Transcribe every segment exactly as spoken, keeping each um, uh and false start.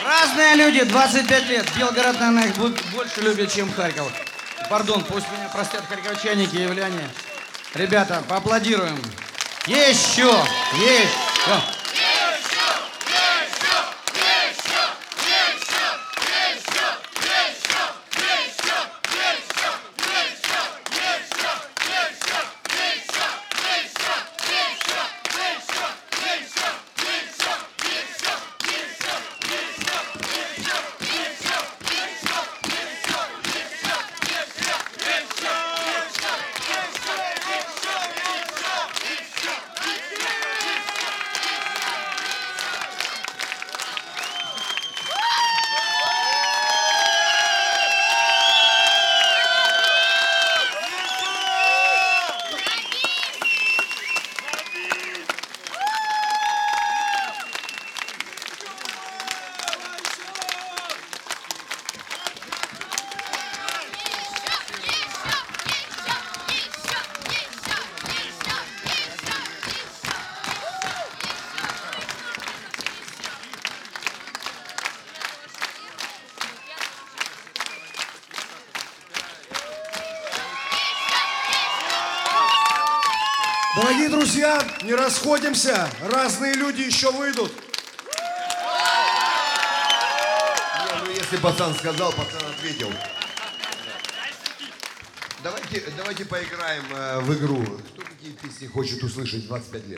Разные люди, двадцать пять лет. Белгород, наверное, их больше любит, чем Харьков. Пардон, пусть меня простят харьковчане, киевляне. Ребята, поаплодируем. Еще! Еще! Дорогие друзья, не расходимся. Разные люди еще выйдут. Не, ну если пацан сказал, пацан ответил. Давайте, давайте поиграем э, в игру. Кто какие песни хочет услышать в двадцать пять лет?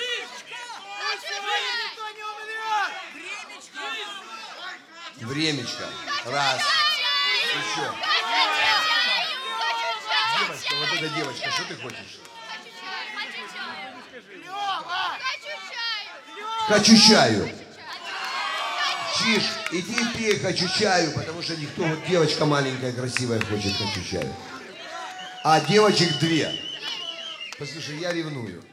Времечко. Раз. Еще. Девочка, вот эта девочка, что ты хочешь? Хочу чаю. Чиж, иди пей хочу чаю, потому что никто, вот девочка маленькая, красивая хочет хочу чаю. А девочек две. Послушай, я ревную.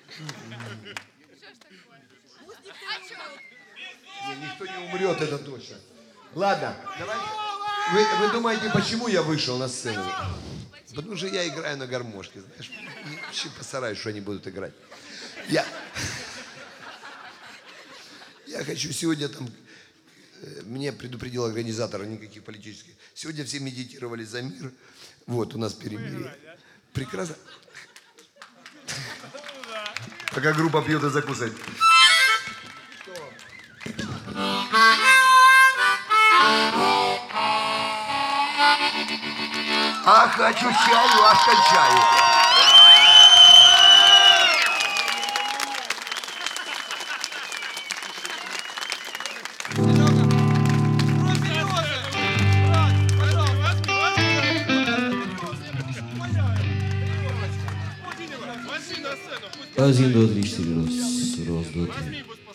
Не, никто не умрет, это точно. Ладно, давайте. Вы, вы думаете, почему я вышел на сцену? Потому что я играю на гармошке. Знаешь, вообще постараюсь, что они будут играть. Я... Я хочу сегодня там, мне предупредил организатор, никаких политических. Сегодня все медитировали за мир. Вот, у нас перемирие. Прекрасно. Пока группа пьет и закусывает. А хочу чаю, аж кончаю. Один, два, три, четыре, раз, раз, два, три.